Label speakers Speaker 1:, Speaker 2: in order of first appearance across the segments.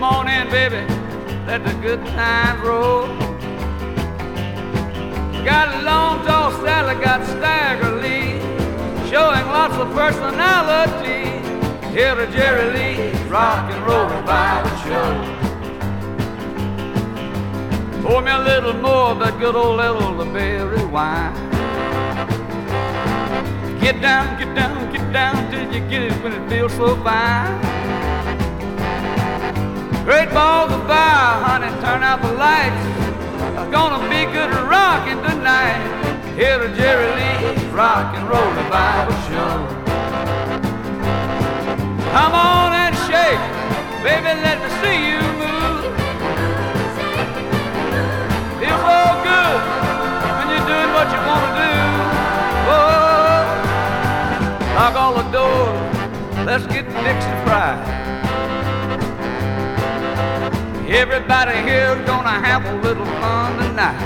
Speaker 1: on in, baby, let the good times roll. Got a long tall Sally, got Stagger Lee, showing lots of personality. Here to Jerry Lee's rock and roll revival show. Pour me a little more of that good old elderberry wine. Get down, get down, get down till you get it when it feels so fine. Great balls of fire, honey, turn out the lights. It's gonna be good rockin' tonight. Here to Jerry Lee's rock and roll revival show. Come on and shake, baby, let me see you move. Feels so good when you're doing what you want to do. Whoa, lock all the doors, let's get Dixie fried. Everybody here's gonna have a little fun tonight.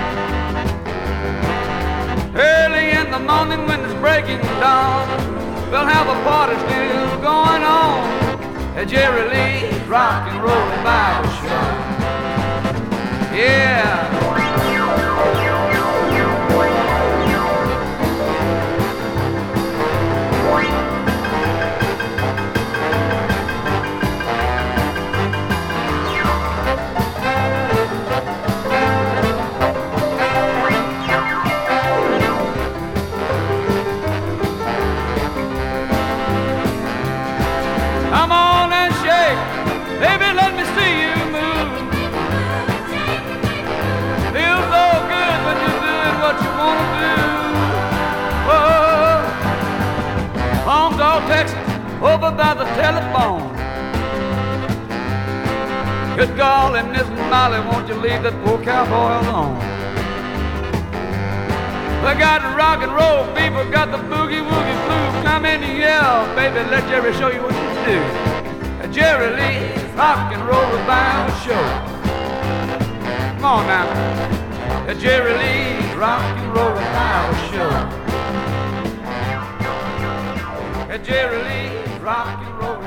Speaker 1: Early in the morning when it's breaking dawn, we'll have a party still going on at Jerry Lee's rock and roll revival show. Yeah. Come on and shake, baby, let me see you move. Feels so good when you're doing what you want to do. Whoa, Palm Dog, Texas, over by the telephone. Good golly, Miss Molly, won't you leave that poor cowboy alone? We got the rock and roll people, got the boogie woogie blues. Come in and yell, baby, let Jerry show you what you do. Jerry Lee's rock and roll revival show. Come on now. Jerry Lee's rock and roll revival show. Jerry Lee's rock and roll